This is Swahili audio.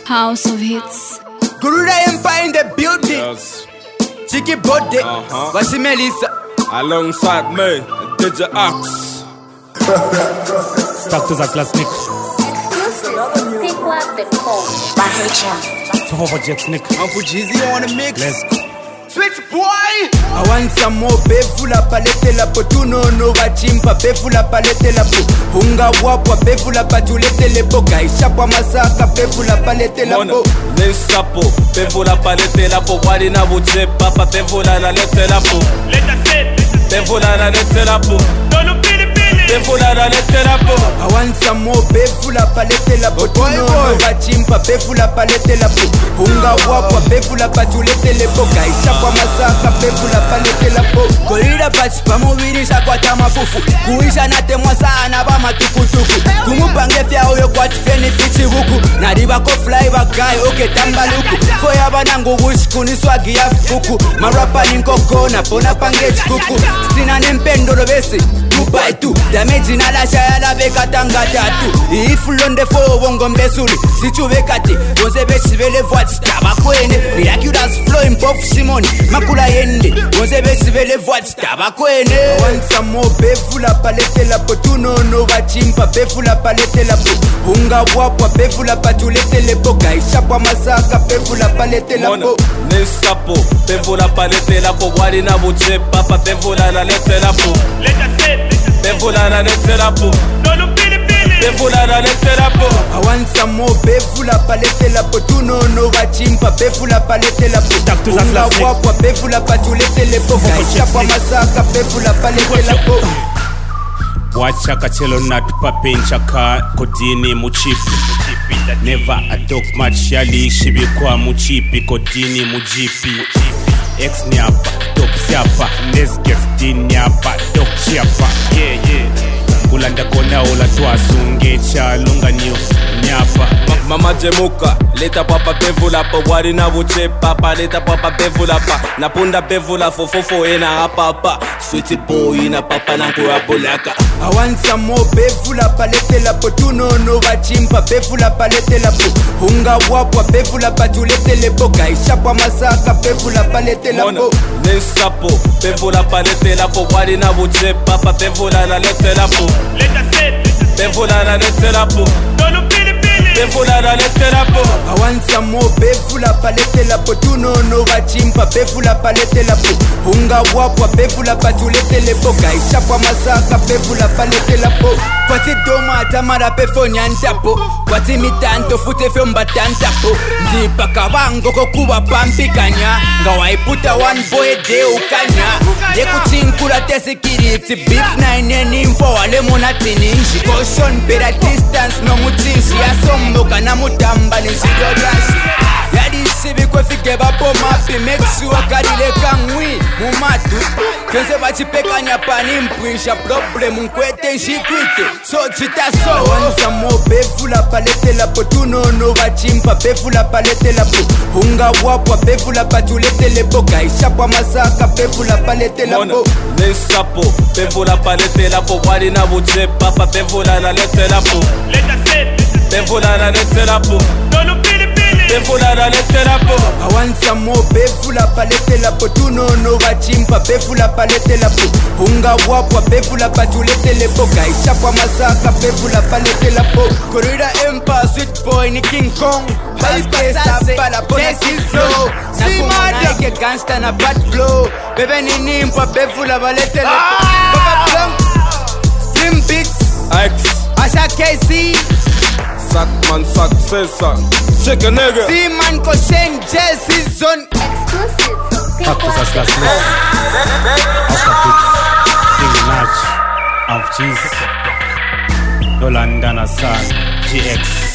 House of Hits. Gorilla Empire in the building. Yes. Chicky body. Wasi Melissa. Alongside me, DJ Axe. Stuck to that last nick. Pick up the call by HM. So for Jet Nick. I'm for Jeezy on the mix. Let's go. Switch boy. I want some more befula palette la potuno no vachimpa befula palette la po. Hunga wapwa befula patulete le boga. Ishapwa masaka befula palette la po. Nesapo, befula palette la po. Wadi na buche papa befula la lete la po. Befula la lete la po. Befula la lete la po. I want some more befula palette la potuno no vachimpa befula palette la po. Hunga wapwa befula patulete le boga. Ishapwa masaka befula palete la po. Gorilla patch pamubirisha kwa tamafufu. Kuisha natemwa sana ba matukutuku. Kumupange fya uyo kwa tifeni fichi huku. Nariba ko fly bagai oke tambaluku. Foya banangu wishkuni swagi ya fuku. Marapa ninkoko na pona pange chikuku. Sina nempendo robesi tupa etu. Damage na la shaya la beka tanga tatu. Ifulonde fo wongo mbesuli. Sichu vekati Wonse beshi vele voice tabakwene. Miraculous flow in Puff Simoni Makula yende Wonse beshi vele voice tabakwene. Want some more befula palete la potuno no vachimpa befula palete la po. Hunga wapwa befula patulete le boga. Ishapwa masaka befula palete la po. Nesapo, befula palete la po. Wadi na buche papa befula la lete la po. Befula la lete la po. Befula la lete la po. I want some more befula palete la potuno no vachimpa befula palete la po. Hunga wapwa befula patulete le boga. Ishapwa masaka befula palete la po. Wachaka chelo nut papinchaka kodini muchipi. Never a dog match yali shibikwa muchipi kodini mujipi. Ex nyapa, dog siapa, nesgef din nyapa, dog chiapa. Yeah. Kulanda kona ula tuasunge cha lunga niyo nyapa. Mama jemuka, leta papa befula pa. Wadi na buche papa, leta papa befula pa. Napunda befula fofofo ena hapa. Sweetie boy na papa na kuapolaka. I want some more befula palete la potuno no vachimpa befula palete la po. Hunga wapwa befula patulete le boga. Ishapwa masaka befula palete la po. Nesapo, befula palete la po. Wadi na buche papa befula la lete la po. Befula la lete la po. Befula la lete la po. I want some more befula palete la potuno no vachimpa befula palete la po. Hunga wapwa befula patulete le boga. Ishapwa masaka befula palete la po. Kwati doma tamara pefo nyantapo. Kwati mitanto fute fyomba tantapo. Ndipa kawango kokuwa pampikanya. Ngawaiputa one boy de ukanya. Deku chinkula tesikiriti. Beef 9 info wale monatini. Caution better distance no mutinsi. Asomboka na mutamba ni sidorasi. Yadi sibi kwe fige bapo mapi. Make sure karile kangwi mumatu. Kense bachipeka nyapani mpwisha. Problem mkwete nshikuite. So chita so I want some more befula palete la potuno no vachimpa befula palete la po. Hunga wapwa befula patulete le boga. Ishapwa masaka befula palete la po. Nesapo, befula palete la po. Wadi na buche papa befula la lete la po. Befula la lete la po. Befula la lete la po. I want some more befula palete la potuno no vachimpa befula palete la po. Hunga wapwa befula patulete le boga. Ishapwa masaka befula palete la po. Gorilla Empire sweet boy ni King Kong. Baipesa pala pona sizo. Nakuma ke gangsta na bad blow. Bebe ni nimpa befula palete la po. Baba Blanc Dream Beats X Asha KC Sackman successor. Check a nigga. Seaman Koshen Jesse Zone. Exclusive from Pick Stuck to Up that the last nick. After Big Natch of Cheese. Yolanda Nasan GX.